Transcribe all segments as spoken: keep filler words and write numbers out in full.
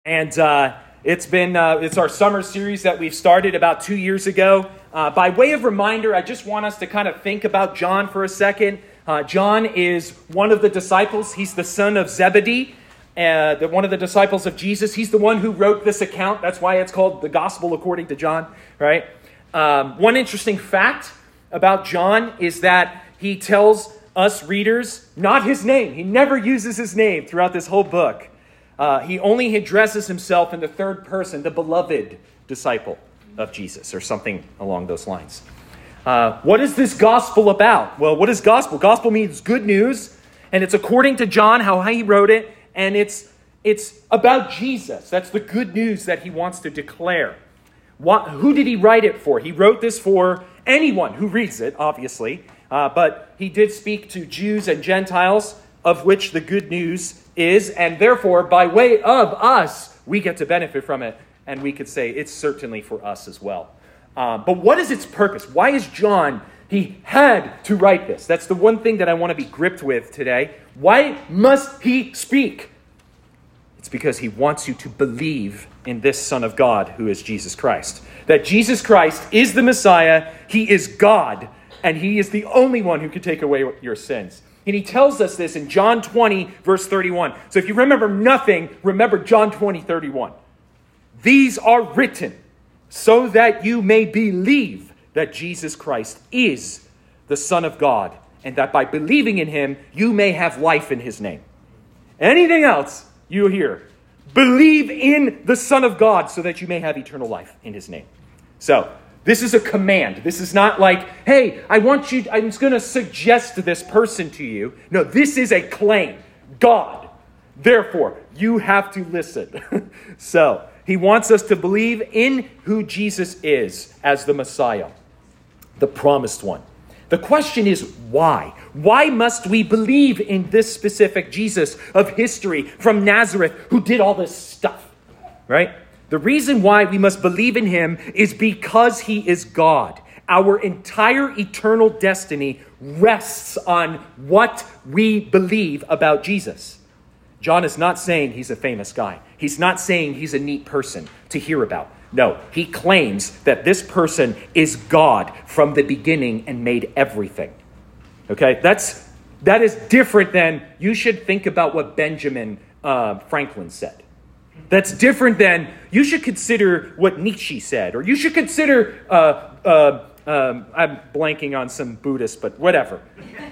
And uh, it's been uh, it's our summer series that we've started about two years ago. Uh, by way of reminder, I just want us to kind of think about John for a second. Uh, John is one of the disciples. He's the son of Zebedee, uh, the, one of the disciples of Jesus. He's the one who wrote this account. That's why it's called the Gospel according to John, right? Um, one interesting fact about John is that he tells us readers not his name. He never uses his name throughout this whole book. Uh, he only addresses himself in the third person, the beloved disciple of Jesus, or something along those lines. Uh, what is this gospel about? Well, what is gospel? Gospel means good news, and it's according to John, how he wrote it, and it's it's about Jesus. That's the good news that he wants to declare. What, who did he write it for? He wrote this for anyone who reads it, obviously, uh, but he did speak to Jews and Gentiles, of which the good news is, and therefore, by way of us, we get to benefit from it, and we could say it's certainly for us as well. Um, but what is its purpose? Why is John, he had to write this? That's the one thing that I want to be gripped with today. Why must he speak? It's because he wants you to believe in this Son of God, who is Jesus Christ. That Jesus Christ is the Messiah, he is God, and he is the only one who can take away your sins. And he tells us this in John twenty, verse thirty-one. So if you remember nothing, remember John twenty, thirty-one. These are written so that you may believe that Jesus Christ is the Son of God, and that by believing in him, you may have life in his name. Anything else you hear, believe in the Son of God so that you may have eternal life in his name. So, this is a command. This is not like, hey, I want you, I'm going to suggest this person to you. No, this is a claim. God. Therefore, you have to listen. So, he wants us to believe in who Jesus is as the Messiah, the promised one. The question is why? Why must we believe in this specific Jesus of history from Nazareth who did all this stuff, right? The reason why we must believe in him is because he is God. Our entire eternal destiny rests on what we believe about Jesus. John is not saying he's a famous guy. He's not saying he's a neat person to hear about. No, he claims that this person is God from the beginning and made everything. Okay, that's that is different than you should think about what Benjamin uh, Franklin said. That's different than you should consider what Nietzsche said, or you should consider, uh, uh, um, I'm blanking on some Buddhist, but whatever.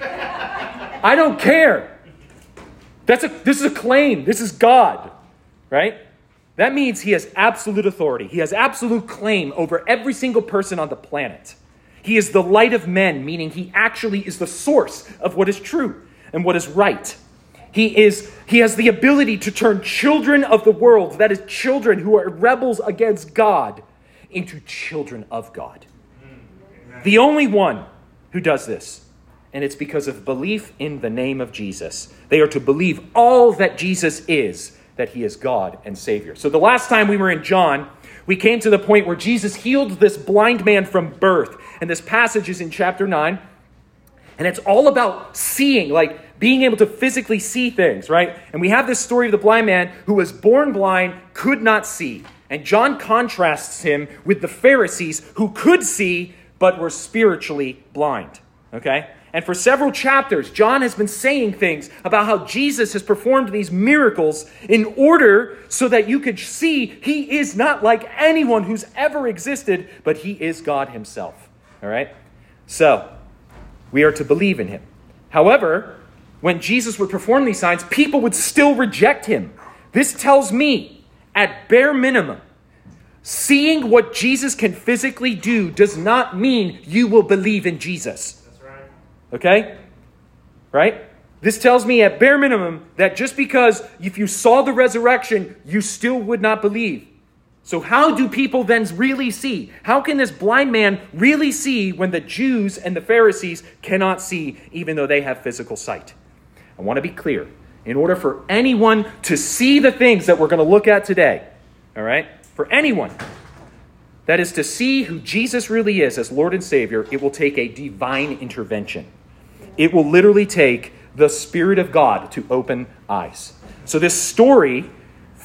I don't care. That's a, this is a claim. This is God, right? That means he has absolute authority. He has absolute claim over every single person on the planet. He is the light of men, meaning he actually is the source of what is true and what is right. He is. He has the ability to turn children of the world, that is children who are rebels against God, into children of God. Amen. The only one who does this. And it's because of belief in the name of Jesus. They are to believe all that Jesus is, that he is God and Savior. So the last time we were in John, we came to the point where Jesus healed this blind man from birth. And this passage is in chapter nine. And it's all about seeing, like being able to physically see things, right? And we have this story of the blind man who was born blind, could not see. And John contrasts him with the Pharisees who could see, but were spiritually blind, okay? And for several chapters, John has been saying things about how Jesus has performed these miracles in order so that you could see he is not like anyone who's ever existed, but he is God himself, all right? So, we are to believe in him. However, when Jesus would perform these signs, people would still reject him. This tells me, at bare minimum, seeing what Jesus can physically do does not mean you will believe in Jesus. That's right. Okay? Right? This tells me at bare minimum that just because if you saw the resurrection, you still would not believe. So how do people then really see? How can this blind man really see when the Jews and the Pharisees cannot see, even though they have physical sight? I want to be clear. In order for anyone to see the things that we're going to look at today, all right, for anyone, that is to see who Jesus really is as Lord and Savior, it will take a divine intervention. It will literally take the Spirit of God to open eyes. So this story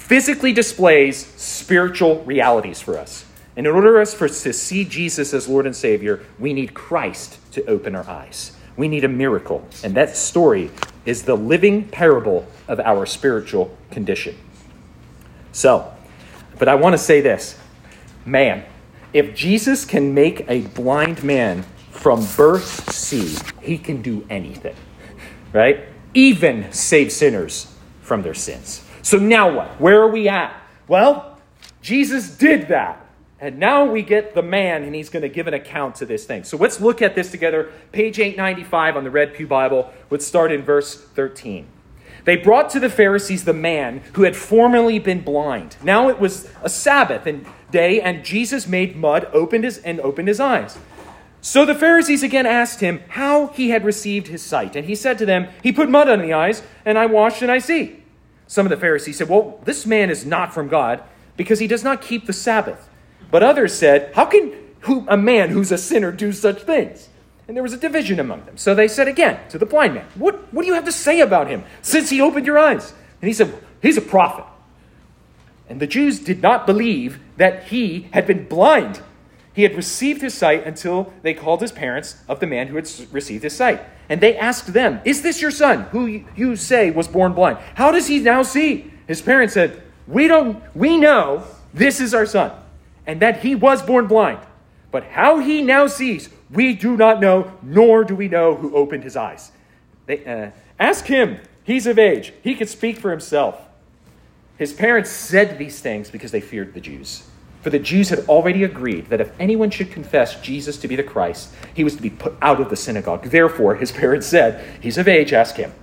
physically displays spiritual realities for us. And in order for us for, to see Jesus as Lord and Savior, we need Christ to open our eyes. We need a miracle. And that story is the living parable of our spiritual condition. So, but I want to say this. Man, if Jesus can make a blind man from birth see, he can do anything, right? Even save sinners from their sins. So now what? Where are we at? Well, Jesus did that. And now we get the man, and he's going to give an account to this thing. So let's look at this together. Page eight ninety-five on the Red Pew Bible. Let's start in verse thirteen. They brought to the Pharisees the man who had formerly been blind. Now it was a Sabbath and day, and Jesus made mud, opened his and opened his eyes. So the Pharisees again asked him how he had received his sight. And he said to them, he put mud on the eyes, and I washed and I see. Some of the Pharisees said, well, this man is not from God, because he does not keep the Sabbath. But others said, how can who, a man who's a sinner do such things? And there was a division among them. So they said again to the blind man, what, what do you have to say about him since he opened your eyes? And he said, he's a prophet. And the Jews did not believe that he had been blind. He had received his sight until they called his parents of the man who had received his sight. And they asked them, is this your son who you say was born blind? How does he now see? His parents said, we don't, we know this is our son, and that he was born blind. But how he now sees, we do not know, nor do we know who opened his eyes. They, uh, ask him. He's of age. He can speak for himself. His parents said these things because they feared the Jews. For the Jews had already agreed that if anyone should confess Jesus to be the Christ, he was to be put out of the synagogue. Therefore, his parents said, he's of age, ask him.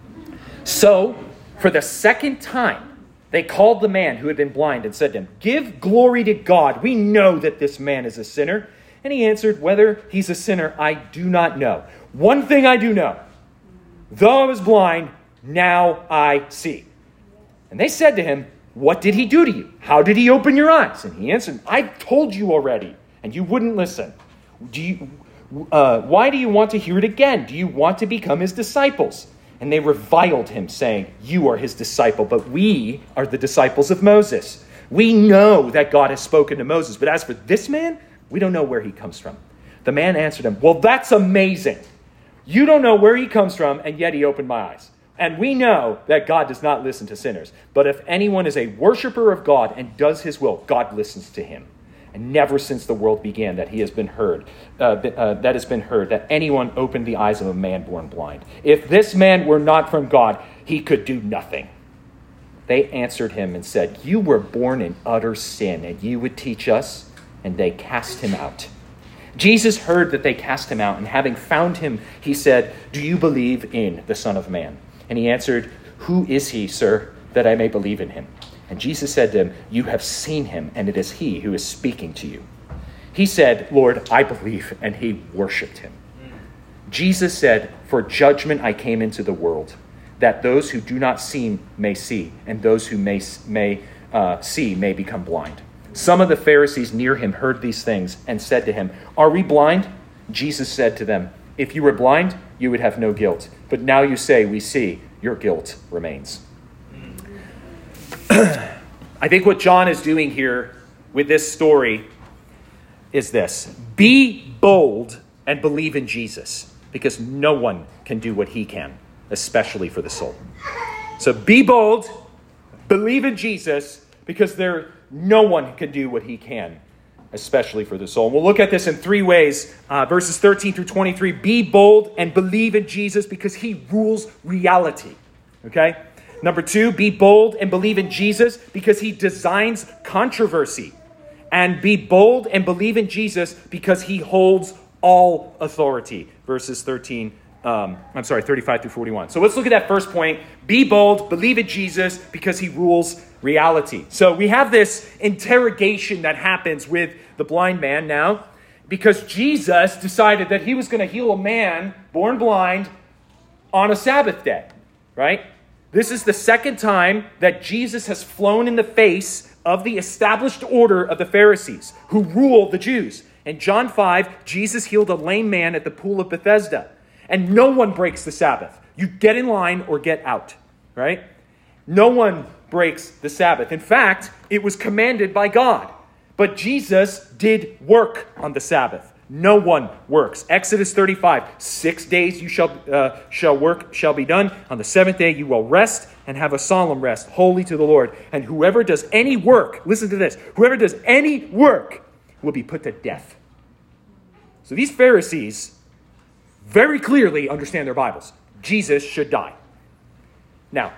So, for the second time, they called the man who had been blind and said to him, give glory to God. We know that this man is a sinner. And he answered, whether he's a sinner, I do not know. One thing I do know. Though I was blind, now I see. And they said to him, what did he do to you? How did he open your eyes? And he answered, I told you already, and you wouldn't listen. Do you, uh, why do you want to hear it again? Do you want to become his disciples? And they reviled him, saying, you are his disciple, but we are the disciples of Moses. We know that God has spoken to Moses, but as for this man, we don't know where he comes from. The man answered him, well, that's amazing. You don't know where he comes from, and yet he opened my eyes. And we know that God does not listen to sinners. But if anyone is a worshiper of God and does his will, God listens to him. And never since the world began that he has been heard, uh, uh, that has been heard, that anyone opened the eyes of a man born blind. If this man were not from God, he could do nothing. They answered him and said, you were born in utter sin, and you would teach us? And they cast him out. Jesus heard that they cast him out, and having found him, he said, do you believe in the Son of Man? And he answered, who is he, sir, that I may believe in him? And Jesus said to him, you have seen him, and it is he who is speaking to you. He said, Lord, I believe, and he worshipped him. Jesus said, for judgment I came into the world, that those who do not see may see, and those who may, may uh, see may become blind. Some of the Pharisees near him heard these things and said to him, are we blind? Jesus said to them, if you were blind, you would have no guilt. But now you say, we see, your guilt remains. I think what John is doing here with this story is this. Be bold and believe in Jesus, because no one can do what he can, especially for the soul. So be bold, believe in Jesus, because there no one can do what he can, especially for the soul. And we'll look at this in three ways. Uh, verses thirteen through twenty-three. Be bold and believe in Jesus because he rules reality. Okay? Number two, be bold and believe in Jesus because he designs controversy. And be bold and believe in Jesus because he holds all authority. Verses thirteen, um, I'm sorry, thirty-five through forty-one. So let's look at that first point. Be bold, believe in Jesus because he rules reality. So we have this interrogation that happens with the blind man now because Jesus decided that he was going to heal a man born blind on a Sabbath day, right? This is the second time that Jesus has flown in the face of the established order of the Pharisees who ruled the Jews. In John five, Jesus healed a lame man at the pool of Bethesda. And no one breaks the Sabbath. You get in line or get out, right? No one breaks the Sabbath. In fact, it was commanded by God. But Jesus did work on the Sabbath. No one works. Exodus thirty-five, six days you shall uh, shall work shall be done. On the seventh day you will rest and have a solemn rest, holy to the Lord. And whoever does any work, listen to this, whoever does any work will be put to death. So these Pharisees very clearly understand their Bibles. Jesus should die. Now,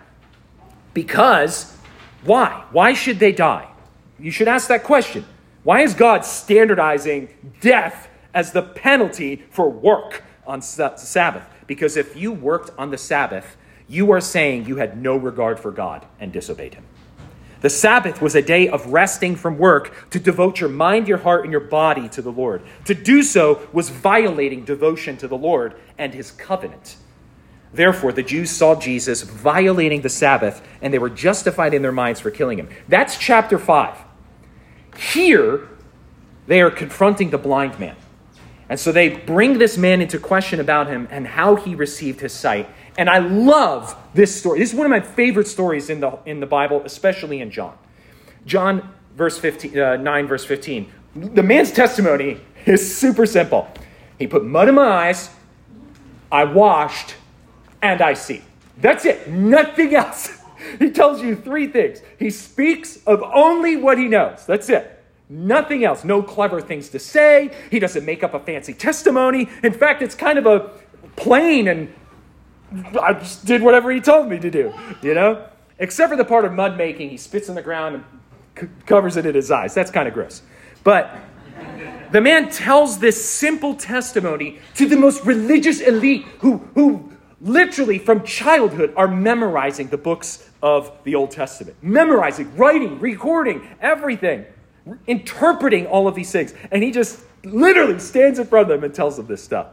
because, why? Why should they die? You should ask that question. Why is God standardizing death as the penalty for work on Sabbath? Because if you worked on the Sabbath, you are saying you had no regard for God and disobeyed him. The Sabbath was a day of resting from work to devote your mind, your heart, and your body to the Lord. To do so was violating devotion to the Lord and his covenant. Therefore, the Jews saw Jesus violating the Sabbath, and they were justified in their minds for killing him. That's chapter five. Here, they are confronting the blind man. And so they bring this man into question about him and how he received his sight. And I love this story. This is one of my favorite stories in the in the Bible, especially in John. John verse fifteen, uh, nine, verse fifteen. The man's testimony is super simple. He put mud in my eyes, I washed, and I see. That's it. Nothing else. He tells you three things. He speaks of only what he knows. That's it. Nothing else. No clever things to say. He doesn't make up a fancy testimony. In fact, it's kind of a plain and I just did whatever he told me to do, you know? Except for the part of mud making. He spits in the ground and c- covers it in his eyes. That's kind of gross. But the man tells this simple testimony to the most religious elite who, who literally from childhood are memorizing the books of the Old Testament. Memorizing, writing, recording, everything. Interpreting all of these things. And he just literally stands in front of them and tells them this stuff.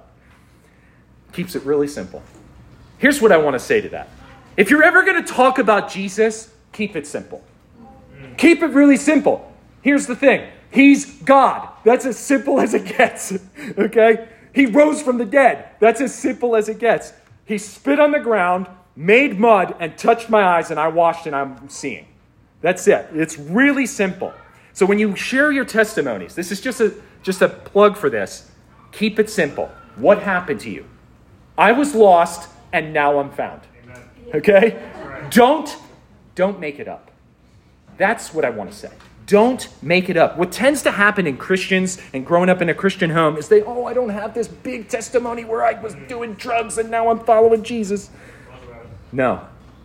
Keeps it really simple. Here's what I want to say to that. If you're ever going to talk about Jesus, keep it simple. Keep it really simple. Here's the thing. He's God. That's as simple as it gets. Okay? He rose from the dead. That's as simple as it gets. He spit on the ground, made mud, and touched my eyes, and I washed and I'm seeing. That's it. It's really simple. So when you share your testimonies, this is just a just a plug for this. Keep it simple. What happened to you? I was lost and now I'm found. Amen. Okay? Right. Don't don't make it up. That's what I want to say. Don't make it up. What tends to happen in Christians and growing up in a Christian home is they, oh, I don't have this big testimony where I was doing drugs and now I'm following Jesus. No.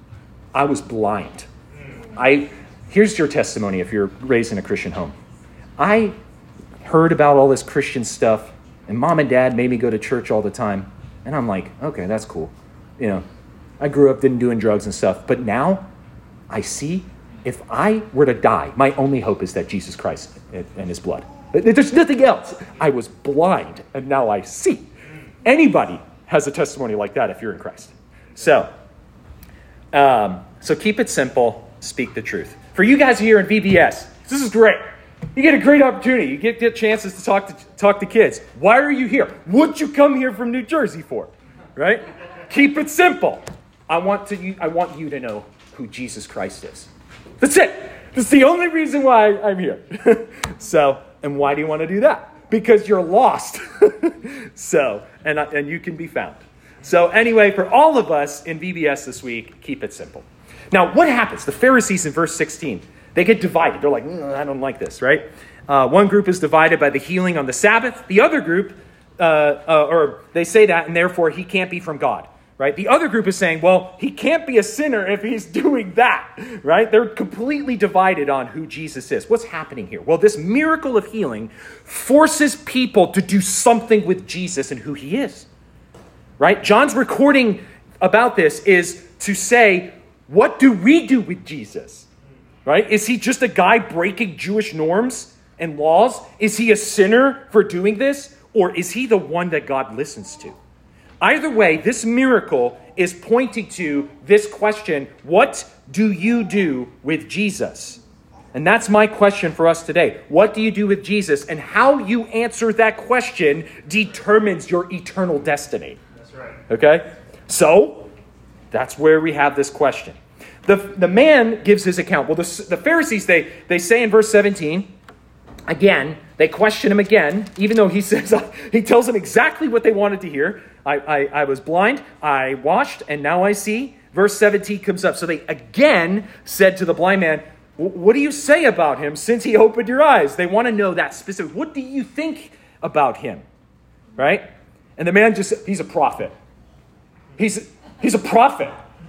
I was blind. I Here's your testimony if you're raised in a Christian home. I heard about all this Christian stuff, and mom and dad made me go to church all the time. And I'm like, okay, that's cool. You know, I grew up didn't doing drugs and stuff. But now I see if I were to die, my only hope is that Jesus Christ and his blood. There's nothing else. I was blind, and now I see. Anybody has a testimony like that if you're in Christ. So, um, so keep it simple. Speak the truth. For you guys here in V B S, this is great. You get a great opportunity. You get, get chances to talk to talk to kids. Why are you here? What'd you come here from New Jersey for? Right? Keep it simple. I want to. I want you to know who Jesus Christ is. That's it. That's the only reason why I'm here. So, and why do you want to do that? Because you're lost. So, and and you can be found. So anyway, for all of us in V B S this week, keep it simple. Now, what happens? The Pharisees in verse sixteen, they get divided. They're like, mm, I don't like this, right? Uh, one group is divided by the healing on the Sabbath. The other group, uh, uh, or they say that, and therefore he can't be from God, right? The other group is saying, well, he can't be a sinner if he's doing that, right? They're completely divided on who Jesus is. What's happening here? Well, this miracle of healing forces people to do something with Jesus and who he is, right? John's recording about this is to say, what do we do with Jesus? Right? Is he just a guy breaking Jewish norms and laws? Is he a sinner for doing this? Or is he the one that God listens to? Either way, this miracle is pointing to this question, what do you do with Jesus? And that's my question for us today. What do you do with Jesus? And how you answer that question determines your eternal destiny. That's right. Okay? So, that's where we have this question. The, the man gives his account. Well, the, the Pharisees, they, they say in verse seventeen, again, they question him again, even though he says, he tells them exactly what they wanted to hear. I, I, I was blind, I washed, and now I see. Verse seventeen comes up. So they again said to the blind man, what do you say about him since he opened your eyes? They want to know that specific. What do you think about him? Right? And the man just, he's a prophet. He's, he's a prophet.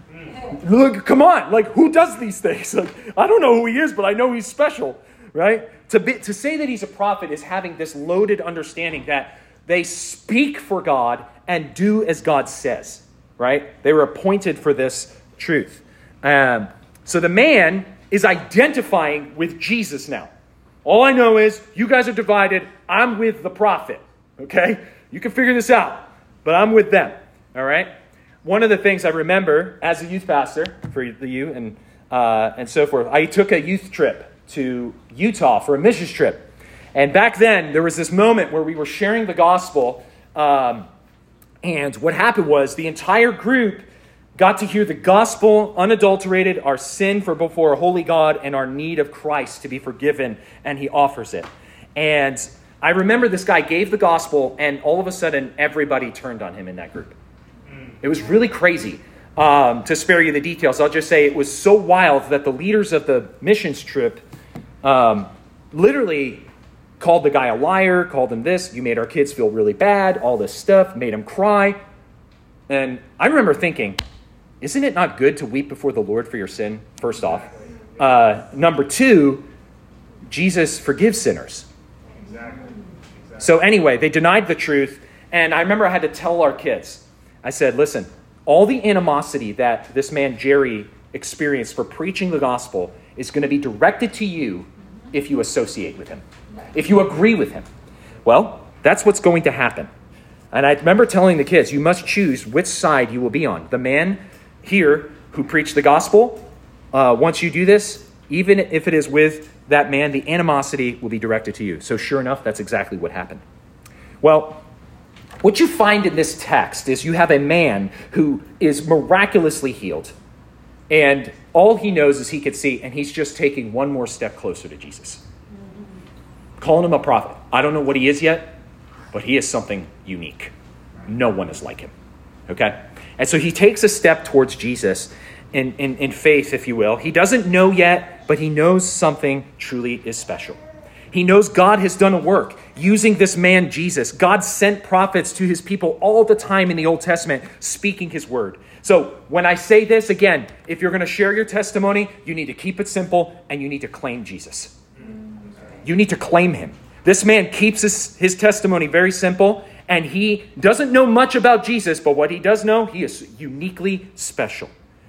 Look, come on. Like, who does these things? Like, I don't know who he is, but I know he's special. Right? To be, to say that he's a prophet is having this loaded understanding that they speak for God and do as God says. Right? They were appointed for this truth. Um, so the man is identifying with Jesus now. All I know is you guys are divided. I'm with the prophet. Okay? You can figure this out. But I'm with them. All right? One of the things I remember as a youth pastor for the you and uh, and so forth, I took a youth trip to Utah for a missions trip. And back then, there was this moment where we were sharing the gospel. Um, and what happened was the entire group got to hear the gospel, unadulterated, our sin for before a holy God, and our need of Christ to be forgiven, and he offers it. And I remember this guy gave the gospel, and all of a sudden, everybody turned on him in that group. It was really crazy. Um, to spare you the details, I'll just say it was so wild that the leaders of the missions trip um, literally called the guy a liar, called him this, you made our kids feel really bad, all this stuff, made him cry. And I remember thinking, isn't it not good to weep before the Lord for your sin, first off? Uh, number two, Jesus forgives sinners. Exactly. Exactly. So anyway, they denied the truth. And I remember I had to tell our kids, I said, listen, all the animosity that this man Jerry experienced for preaching the gospel is going to be directed to you if you associate with him, if you agree with him. Well, that's what's going to happen. And I remember telling the kids, you must choose which side you will be on. The man here who preached the gospel, uh, once you do this, even if it is with that man, the animosity will be directed to you. So sure enough, that's exactly what happened. Well, what you find in this text is you have a man who is miraculously healed. And all he knows is he could see, and he's just taking one more step closer to Jesus. Calling him a prophet. I don't know what he is yet, but he is something unique. No one is like him. Okay? And so he takes a step towards Jesus in, in, in faith, if you will. He doesn't know yet, but he knows something truly is special. He knows God has done a work using this man, Jesus. God sent prophets to his people all the time in the Old Testament, speaking his word. So when I say this, again, if you're going to share your testimony, you need to keep it simple and you need to claim Jesus. You need to claim him. This man keeps his, his testimony very simple, and he doesn't know much about Jesus, but what he does know, he is uniquely special.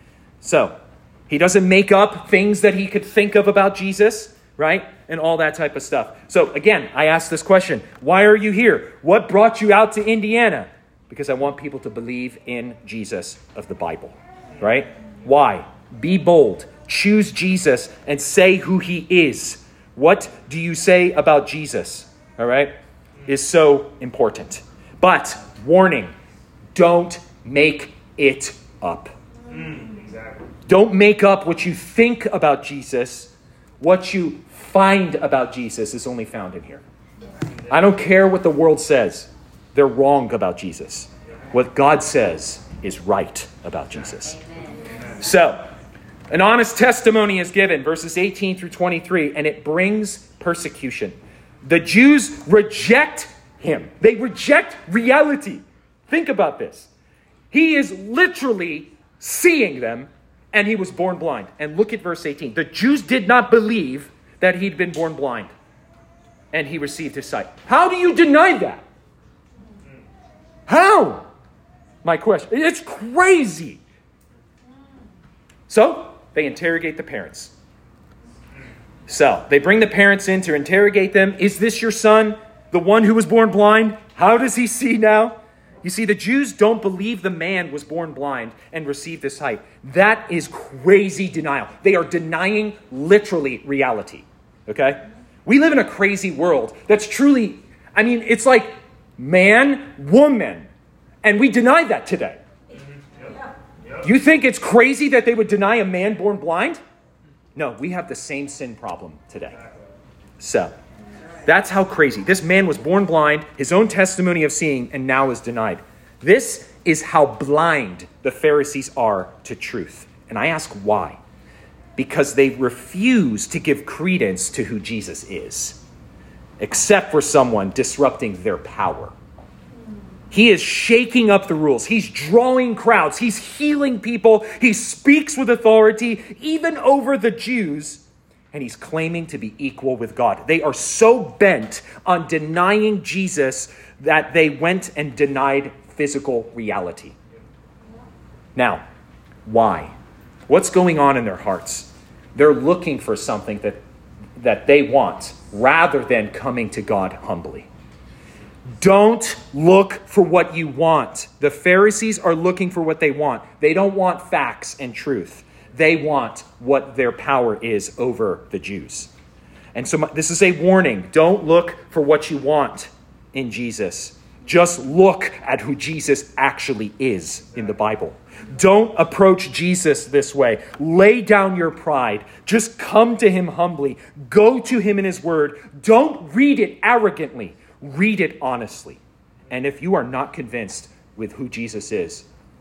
So he doesn't make up things that he could think of about Jesus, right? And all that type of stuff. So again, I ask this question. Why are you here? What brought you out to Indiana? Because I want people to believe in Jesus of the Bible, right? Why? Be bold. Choose Jesus and say who he is. What do you say about Jesus? All right? Is so important. But, warning, don't make it up. Mm, exactly. Don't make up what you think about Jesus. What you find about Jesus is only found in here. I don't care what the world says. They're wrong about Jesus. What God says is right about Jesus. So, an honest testimony is given, verses eighteen through twenty-three, and it brings persecution. The Jews reject him. They reject reality. Think about this. He is literally seeing them, and he was born blind. And look at verse eighteen. The Jews did not believe that he'd been born blind, and he received his sight. How do you deny that? How? My question. It's crazy. So, they interrogate the parents. So, they bring the parents in to interrogate them. Is this your son, the one who was born blind? How does he see now? You see, the Jews don't believe the man was born blind and received his sight. That is crazy denial. They are denying literally reality. Okay? We live in a crazy world that's truly, I mean, it's like man, woman. And we deny that today. you think it's crazy that they would deny a man born blind? No, we have the same sin problem today. So, that's how crazy. This man was born blind, his own testimony of seeing, and now is denied. This is how blind the Pharisees are to truth. And I ask why? Because they refuse to give credence to who Jesus is, except for someone disrupting their power. He is shaking up the rules. He's drawing crowds. He's healing people. He speaks with authority, even over the Jews. And he's claiming to be equal with God. They are so bent on denying Jesus that they went and denied physical reality. Now, why? What's going on in their hearts? They're looking for something that, that they want rather than coming to God humbly. Don't look for what you want. The Pharisees are looking for what they want. They don't want facts and truth. They want what their power is over the Jews. And so this is a warning. Don't look for what you want in Jesus. Just look at who Jesus actually is in the Bible. Don't approach Jesus this way. Lay down your pride. Just come to him humbly. Go to him in his word. Don't read it arrogantly. Read it honestly. And if you are not convinced with who Jesus is,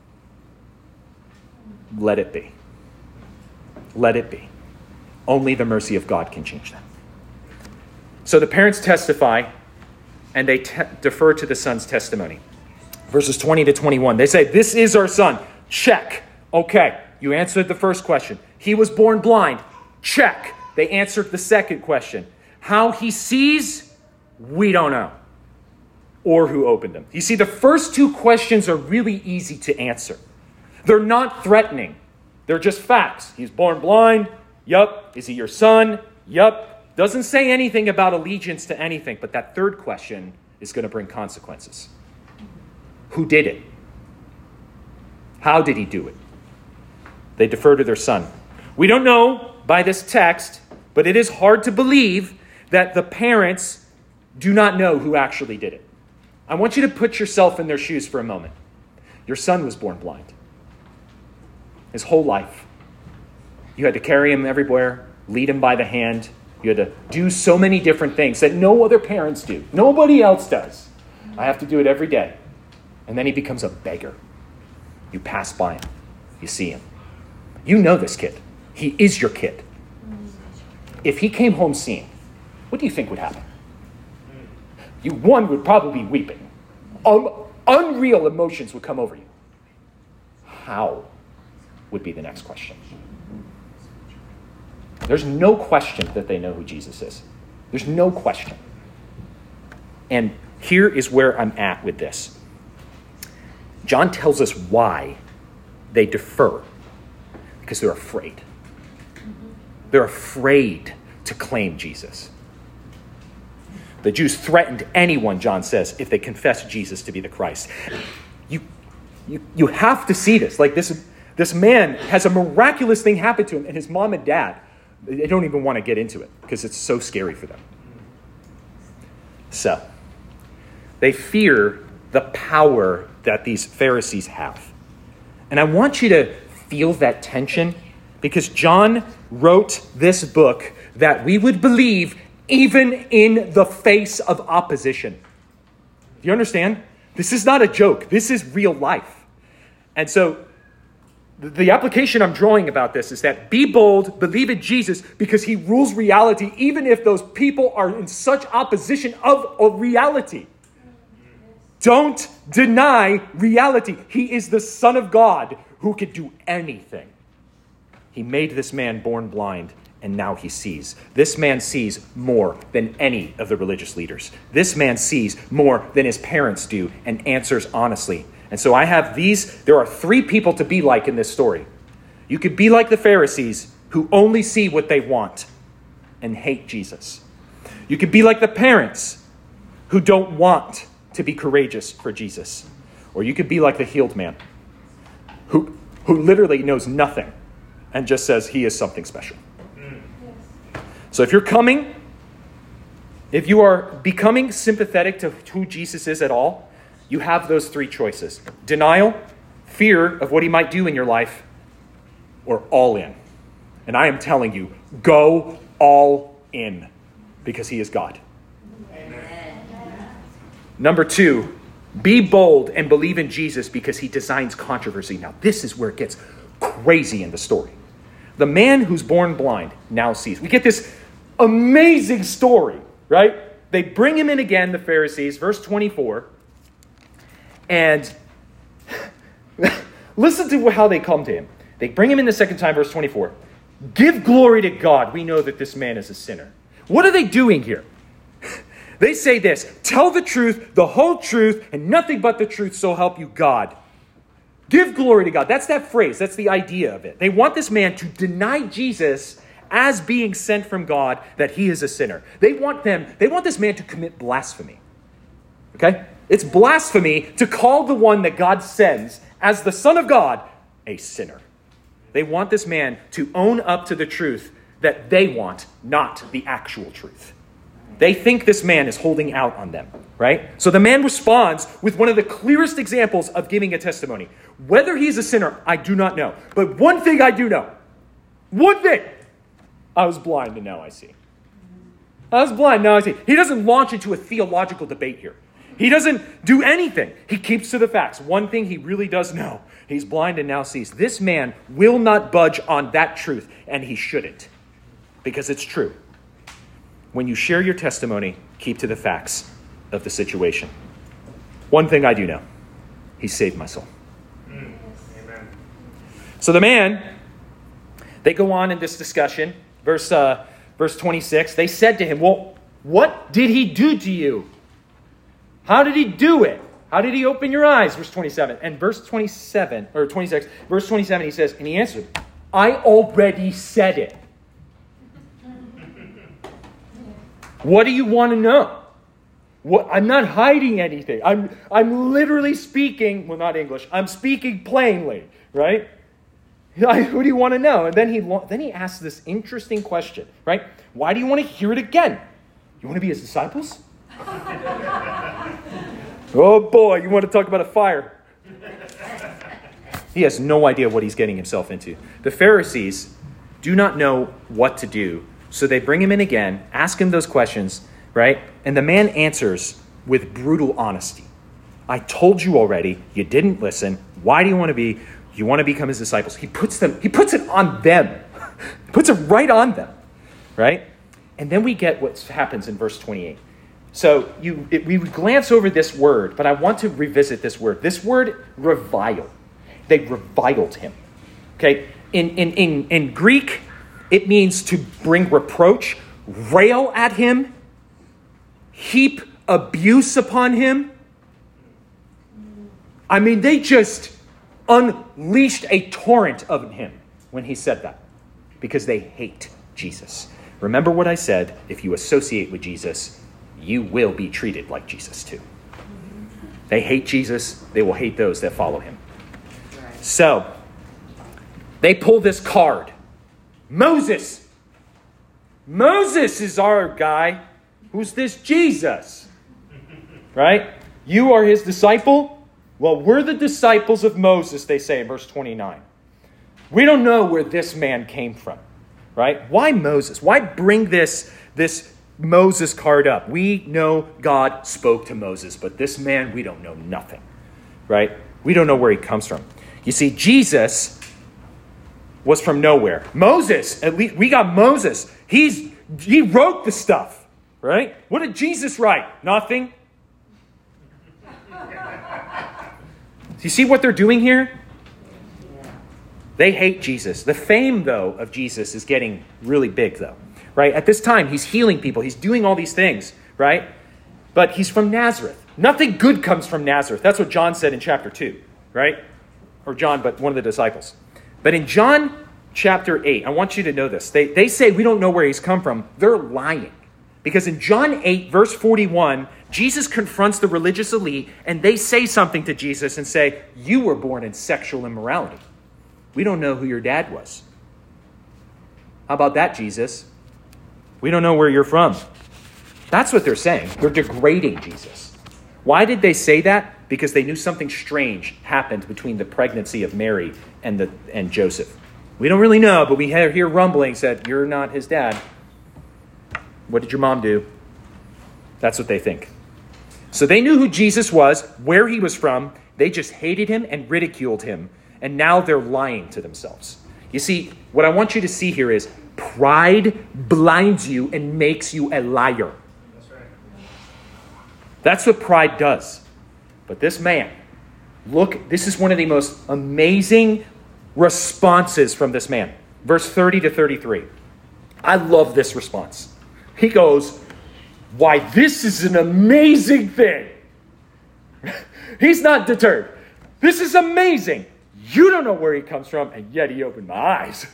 let it be. Let it be. Only the mercy of God can change that. So the parents testify, and they te- defer to the son's testimony. Verses twenty to twenty-one. They say, this is our son. Check. Okay, you answered the first question. He was born blind. Check. They answered the second question. How he sees, we don't know. Or who opened him. You see, the first two questions are really easy to answer. They're not threatening. They're just facts. He's born blind. Yup. Is he your son? Yup. Doesn't say anything about allegiance to anything. But that third question is going to bring consequences. Who did it? How did he do it? They defer to their son. We don't know by this text, but it is hard to believe that the parents do not know who actually did it. I want you to put yourself in their shoes for a moment. Your son was born blind. His whole life. You had to carry him everywhere, lead him by the hand. You had to do so many different things that no other parents do. Nobody else does. I have to do it every day. And then he becomes a beggar. You pass by him. You see him. You know this kid. He is your kid. If he came home seeing, what do you think would happen? You, one, would probably be weeping. Um, unreal emotions would come over you. How would be the next question. There's no question that they know who Jesus is. There's no question. And here is where I'm at with this. John tells us why they defer. Because they're afraid. They're afraid to claim Jesus. The Jews threatened anyone, John says, if they confessed Jesus to be the Christ. You, you, you have to see this. Like this, this man has a miraculous thing happen to him, and his mom and dad, they don't even want to get into it because it's so scary for them. So, they fear the power that these Pharisees have. And I want you to feel that tension because John wrote this book that we would believe even in the face of opposition. Do you understand? This is not a joke. This is real life. And so the application I'm drawing about this is that be bold, believe in Jesus because he rules reality, even if those people are in such opposition of, of reality. Don't deny reality. He is the Son of God who could do anything. He made this man born blind, and now he sees. This man sees more than any of the religious leaders. This man sees more than his parents do and answers honestly. And so I have these, there are three people to be like in this story. You could be like the Pharisees who only see what they want and hate Jesus. You could be like the parents who don't want to be courageous for Jesus. Or you could be like the healed man who, who literally knows nothing and just says he is something special. So if you're coming, if you are becoming sympathetic to who Jesus is at all, you have those three choices. Denial, fear of what he might do in your life, or all in. And I am telling you, go all in, because he is God. Amen. Number two, be bold and believe in Jesus because he designs controversy. Now, this is where it gets crazy in the story. The man who's born blind now sees. We get this amazing story, right? They bring him in again, the Pharisees, verse twenty-four. And listen to how they come to him. They bring him in the second time, verse twenty-four. Give glory to God. We know that this man is a sinner. What are they doing here? They say this, tell the truth, the whole truth, and nothing but the truth, so help you God. Give glory to God. That's that phrase. That's the idea of it. They want this man to deny Jesus as being sent from God, that he is a sinner. They want them, they want this man to commit blasphemy. Okay? It's blasphemy to call the one that God sends as the Son of God a sinner. They want this man to own up to the truth that they want, not the actual truth. They think this man is holding out on them, right? So the man responds with one of the clearest examples of giving a testimony. Whether he's a sinner, I do not know. But one thing I do know. One thing. I was blind and now I see. I was blind, now I see. He doesn't launch into a theological debate here. He doesn't do anything. He keeps to the facts. One thing he really does know. He's blind and now sees. This man will not budge on that truth, and he shouldn't. Because it's true. When you share your testimony, keep to the facts of the situation. One thing I do know. He saved my soul. Mm. Amen. So the man, they go on in this discussion. Verse, uh, verse twenty-six, they said to him, well, what did he do to you? How did he do it? How did he open your eyes? Verse twenty-seven. And verse twenty-seven, or twenty-six, verse twenty-seven, he says, and he answered, I already said it. What do you want to know? What, I'm not hiding anything. I'm, I'm literally speaking, well, not English. I'm speaking plainly, right? Who do you want to know? And then he then he asks this interesting question, right? Why do you want to hear it again? You want to be his disciples? Oh boy, you want to talk about a fire. He has no idea what he's getting himself into. The Pharisees do not know what to do, so they bring him in again, ask him those questions, right? And the man answers with brutal honesty. I told you already, you didn't listen. Why do you want to be? You want to become his disciples. He puts them, he puts it on them. He puts it right on them, right? And then we get what happens in verse twenty-eight. So you, it, we glance over this word, but I want to revisit this word. This word, revile. They reviled him. Okay? In, in, in, in Greek, it means to bring reproach, rail at him, heap abuse upon him. I mean, they just unleashed a torrent of him when he said that, because they hate Jesus. Remember what I said, if you associate with Jesus, you will be treated like Jesus too. They hate Jesus, they will hate those that follow him. So, they pull this card. Moses. Moses is our guy. Who's this Jesus? Right? You are his disciple? Well, we're the disciples of Moses, they say in verse twenty-nine. We don't know where this man came from, right? Why Moses? Why bring this, this Moses card up? We know God spoke to Moses, but this man, we don't know nothing, right? We don't know where he comes from. You see, Jesus was from nowhere. Moses, at least we got Moses. He's he wrote the stuff, right? What did Jesus write? Nothing. You see what they're doing here? They hate Jesus. The fame, though, of Jesus is getting really big, though, right? At this time, he's healing people. He's doing all these things, right? But he's from Nazareth. Nothing good comes from Nazareth. That's what John said in chapter two, right? Or John, but one of the disciples. But in John chapter eight, I want you to know this. They, they say we don't know where he's come from. They're lying. Because in John eight, verse forty-one, Jesus confronts the religious elite, and they say something to Jesus and say, you were born in sexual immorality. We don't know who your dad was. How about that, Jesus? We don't know where you're from. That's what they're saying. They're degrading Jesus. Why did they say that? because they knew something strange happened between the pregnancy of Mary and the and Joseph. We don't really know, but we hear rumblings that you're not his dad. What did your mom do? That's what they think. So they knew who Jesus was, where he was from. They just hated him and ridiculed him. And now they're lying to themselves. You see, what I want you to see here is pride blinds you and makes you a liar. That's right. That's what pride does. But this man, look, this is one of the most amazing responses from this man. Verse thirty to thirty-three. I love this response. He goes, why, this is an amazing thing. He's not deterred. This is amazing. You don't know where he comes from, and yet he opened my eyes.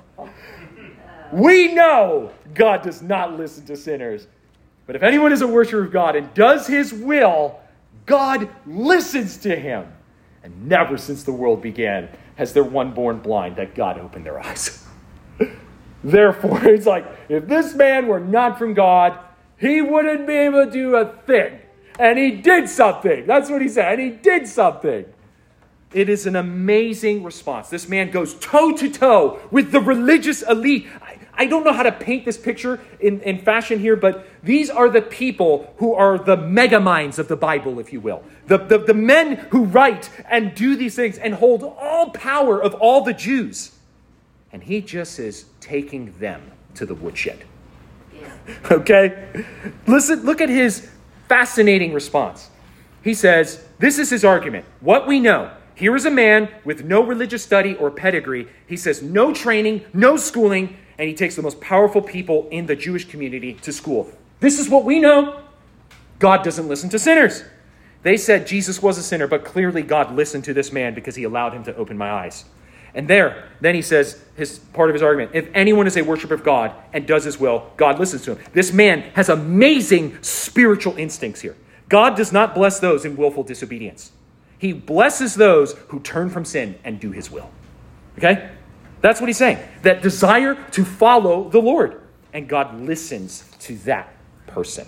We know God does not listen to sinners. But if anyone is a worshiper of God and does his will, God listens to him. And never since the world began has there one born blind that God opened their eyes. Therefore, it's like, if this man were not from God, he wouldn't be able to do a thing. And he did something. That's what he said. And he did something. It is an amazing response. This man goes toe to toe with the religious elite. I, I don't know how to paint this picture in, in fashion here, but these are the people who are the mega minds of the Bible, if you will. The, the, the men who write and do these things and hold all power of all the Jews. And he just is taking them to the woodshed. Yeah. Okay? Listen, look at his fascinating response. He says, this is his argument. What we know. Here is a man with no religious study or pedigree. He says no training, no schooling, and he takes the most powerful people in the Jewish community to school. This is what we know. God doesn't listen to sinners. They said Jesus was a sinner, but clearly God listened to this man because he allowed him to open my eyes. And there, then he says, his part of his argument, if anyone is a worshiper of God and does his will, God listens to him. This man has amazing spiritual instincts here. God does not bless those in willful disobedience. He blesses those who turn from sin and do his will. Okay? That's what he's saying. That desire to follow the Lord. And God listens to that person.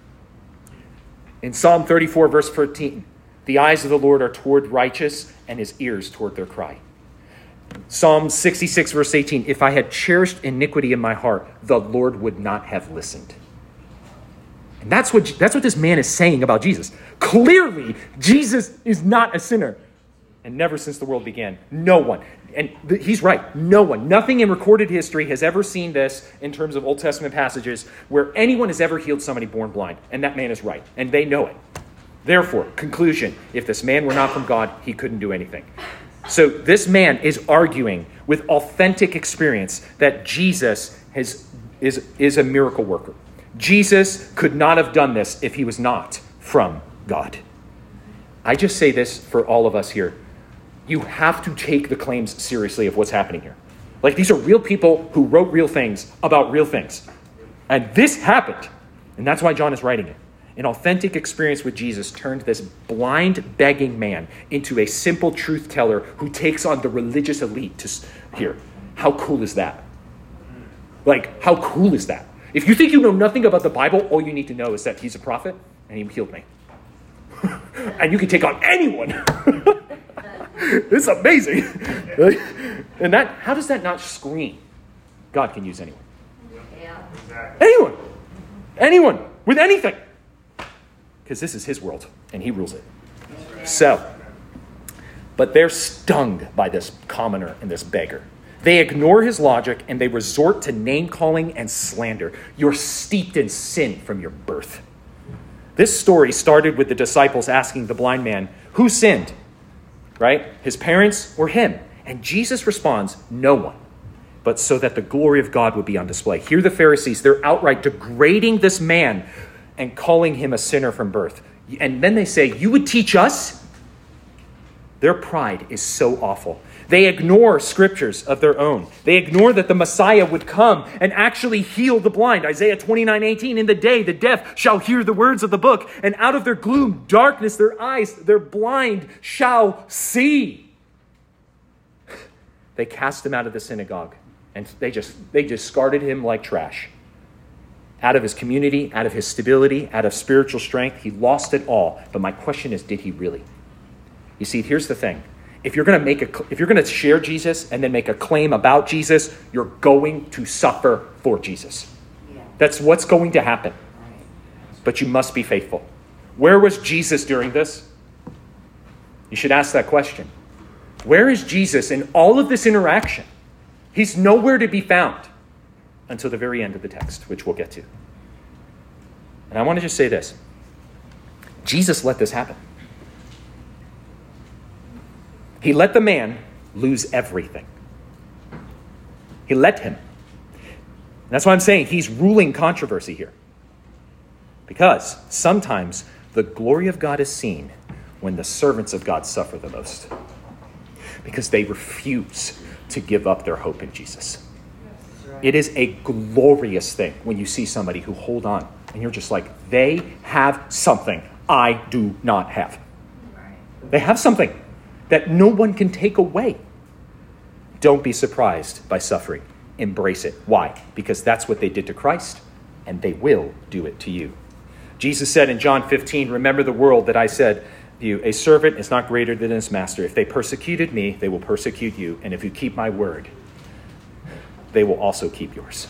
In Psalm thirty-four, verse fourteen, the eyes of the Lord are toward righteous and his ears toward their cry. Psalm sixty-six, verse eighteen, if I had cherished iniquity in my heart, the Lord would not have listened. And that's what, that's what this man is saying about Jesus. Clearly, Jesus is not a sinner. And never since the world began, no one, and th- he's right, no one, nothing in recorded history has ever seen this in terms of Old Testament passages where anyone has ever healed somebody born blind. And that man is right. And they know it. Therefore, conclusion, if this man were not from God, he couldn't do anything. So this man is arguing with authentic experience that Jesus has, is, is a miracle worker. Jesus could not have done this if he was not from God. I just say this for all of us here. You have to take the claims seriously of what's happening here. Like, these are real people who wrote real things about real things. And this happened. And that's why John is writing it. An authentic experience with Jesus turned this blind, begging man into a simple truth teller who takes on the religious elite to here. How cool is that? Like, how cool is that? If you think you know nothing about the Bible, all you need to know is that he's a prophet and he healed me. And you can take on anyone. It's amazing. And that, how does that not scream? God can use anyone. Yeah. Anyone. Anyone. With anything. Because this is his world and he rules it. So, but they're stung by this commoner and this beggar. They ignore his logic and they resort to name-calling and slander. You're steeped in sin from your birth. This story started with the disciples asking the blind man, who sinned? Right? His parents or him? And Jesus responds, no one. But so that the glory of God would be on display. Here the Pharisees, they're outright degrading this man and calling him a sinner from birth. And then they say, you would teach us? Their pride is so awful. They ignore scriptures of their own. They ignore that the Messiah would come and actually heal the blind. Isaiah twenty-nine eighteen, in the day the deaf shall hear the words of the book, and out of their gloom, darkness, their eyes, their blind shall see. They cast him out of the synagogue, and they just they discarded him like trash. Out of his community, out of his stability, out of spiritual strength, he lost it all. But my question is, did he really? You see, here's the thing. If you're going to make a, if you're going to share Jesus and then make a claim about Jesus, you're going to suffer for Jesus. Yeah. That's what's going to happen. Right. But you must be faithful. Where was Jesus during this? You should ask that question. Where is Jesus in all of this interaction? He's nowhere to be found until the very end of the text, which we'll get to. And I want to just say this. Jesus let this happen. He let the man lose everything. He let him. And that's why I'm saying he's ruling controversy here. Because sometimes the glory of God is seen when the servants of God suffer the most. Because they refuse to give up their hope in Jesus. It is a glorious thing when you see somebody who hold on and you're just like, they have something I do not have. They have something that no one can take away. Don't be surprised by suffering. Embrace it. Why? Because that's what they did to Christ, and they will do it to you. Jesus said in John fifteen, remember the word that I said to you, a servant is not greater than his master. If they persecuted me, they will persecute you. And if you keep my word, they will also keep yours.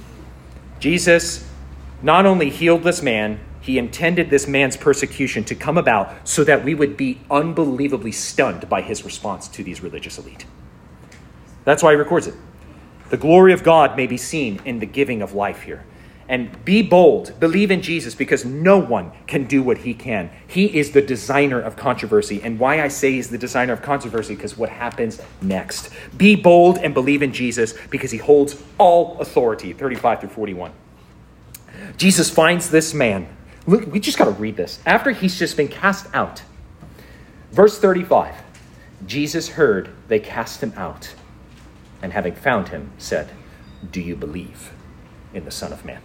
Jesus not only healed this man, he intended this man's persecution to come about so that we would be unbelievably stunned by his response to these religious elite. That's why he records it. The glory of God may be seen in the giving of life here. And be bold, believe in Jesus, because no one can do what he can. He is the designer of controversy. And why I say he's the designer of controversy, because what happens next. Be bold and believe in Jesus because he holds all authority, thirty-five through forty-one. Jesus finds this man. Look, we just got to read this. After he's just been cast out. Verse thirty-five. Jesus heard they cast him out, and having found him, said, do you believe in the Son of Man?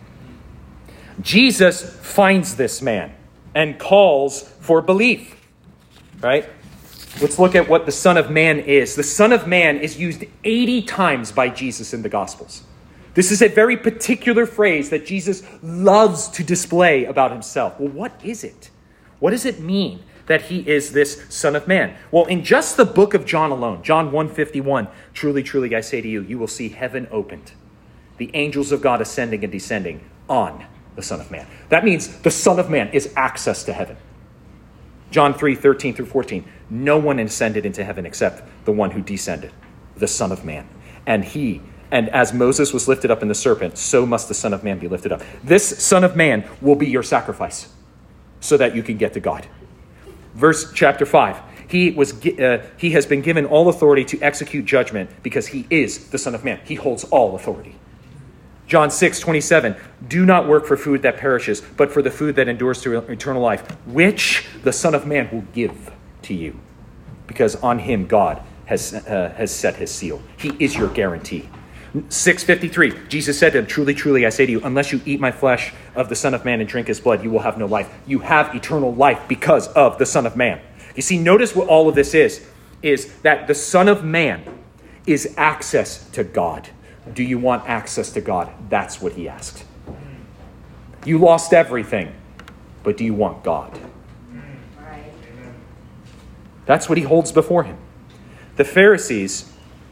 Jesus finds this man and calls for belief. Right? Let's look at what the Son of Man is. The Son of Man is used eighty times by Jesus in the Gospels. This is a very particular phrase that Jesus loves to display about himself. Well, what is it? What does it mean that he is this Son of Man? Well, in just the book of John alone, John one fifty-one, truly, truly, I say to you, you will see heaven opened, the angels of God ascending and descending on the Son of Man. That means the Son of Man is access to heaven. John three, thirteen through fourteen, no one ascended into heaven except the one who descended, the Son of Man. And he And as Moses was lifted up in the serpent, so must the Son of Man be lifted up. This Son of Man will be your sacrifice so that you can get to God. Verse chapter five. He was uh, he has been given all authority to execute judgment because he is the Son of Man. He holds all authority. John six, twenty-seven. Do not work for food that perishes, but for the food that endures to eternal life, which the Son of Man will give to you. Because on him God has, uh, has set his seal. He is your guarantee. six fifty-three, Jesus said to him, truly, truly, I say to you, unless you eat my flesh of the Son of Man and drink his blood, you will have no life. You have eternal life because of the Son of Man. You see, notice what all of this is, is that the Son of Man is access to God. Do you want access to God? That's what he asked. You lost everything, but do you want God? Right. That's what he holds before him. The Pharisees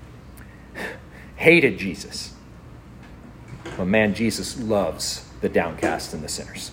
hated Jesus. Well, man, Jesus loves the downcast and the sinners.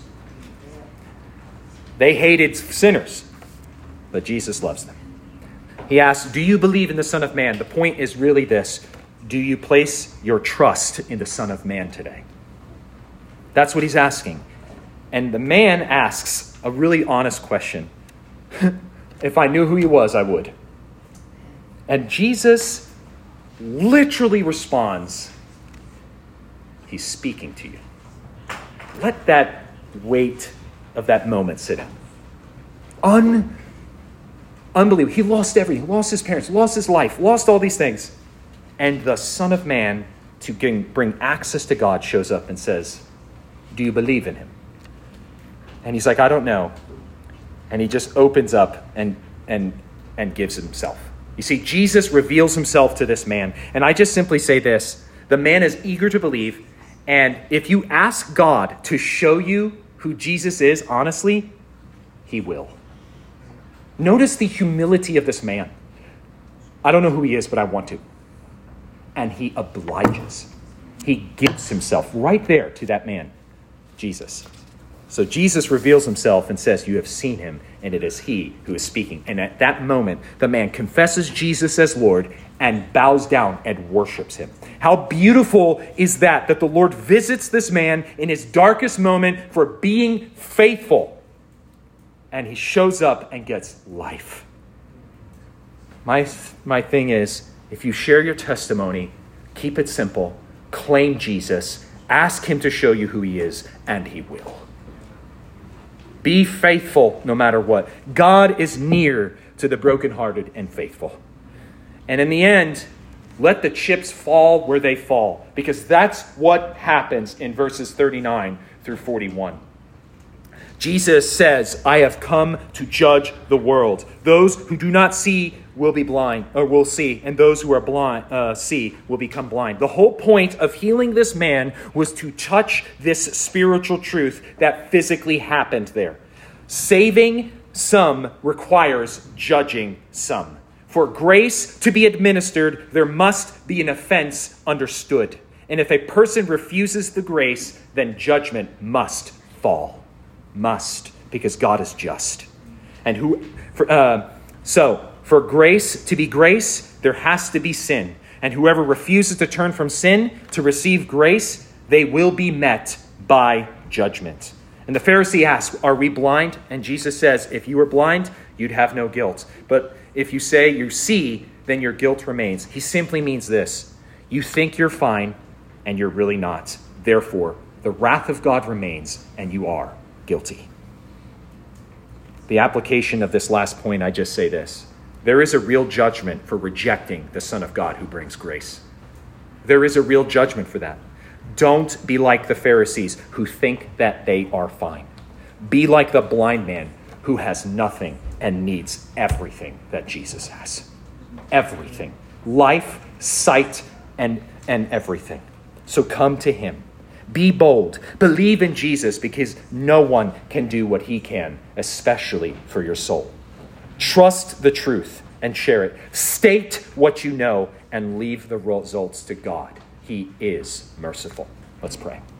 They hated sinners, but Jesus loves them. He asks, do you believe in the Son of Man? The point is really this. Do you place your trust in the Son of Man today? That's what he's asking. And the man asks a really honest question. If I knew who he was, I would. And Jesus literally responds, he's speaking to you. Let that weight of that moment sit in. Un, unbelievable. He lost everything. Lost his parents. Lost his life. Lost all these things. And the Son of Man, to bring access to God, shows up and says, do you believe in him? And he's like, I don't know. And he just opens up and and and gives himself. You see, Jesus reveals himself to this man. And I just simply say this. The man is eager to believe. And if you ask God to show you who Jesus is, honestly, he will. Notice the humility of this man. I don't know who he is, but I want to. And he obliges. He gives himself right there to that man, Jesus. So Jesus reveals himself and says, you have seen him, and it is he who is speaking. And at that moment, the man confesses Jesus as Lord and bows down and worships him. How beautiful is that, that the Lord visits this man in his darkest moment for being faithful. And he shows up and gets life. My, my thing is, if you share your testimony, keep it simple, claim Jesus, ask him to show you who he is, and he will. Be faithful no matter what. God is near to the brokenhearted and faithful. And in the end, let the chips fall where they fall, because that's what happens in verses thirty-nine through forty-one. Jesus says, I have come to judge the world. Those who do not see will be blind, or will see, and those who are blind uh, see will become blind. The whole point of healing this man was to touch this spiritual truth that physically happened there. Saving some requires judging some. For grace to be administered, there must be an offense understood. And if a person refuses the grace, then judgment must fall. Must, because God is just. And who, for, uh, so for grace to be grace, there has to be sin. And whoever refuses to turn from sin to receive grace, they will be met by judgment. And the Pharisee asks, are we blind? And Jesus says, if you were blind, you'd have no guilt. But if you say you see, then your guilt remains. He simply means this. You think you're fine, and you're really not. Therefore, the wrath of God remains, and you are guilty. The application of this last point, I just say this. There is a real judgment for rejecting the Son of God who brings grace. There is a real judgment for that. Don't be like the Pharisees who think that they are fine. Be like the blind man who has nothing and needs everything that Jesus has. Everything. Life, sight, and, and everything. So come to him. Be bold. Believe in Jesus, because no one can do what he can, especially for your soul. Trust the truth and share it. State what you know and leave the results to God. He is merciful. Let's pray.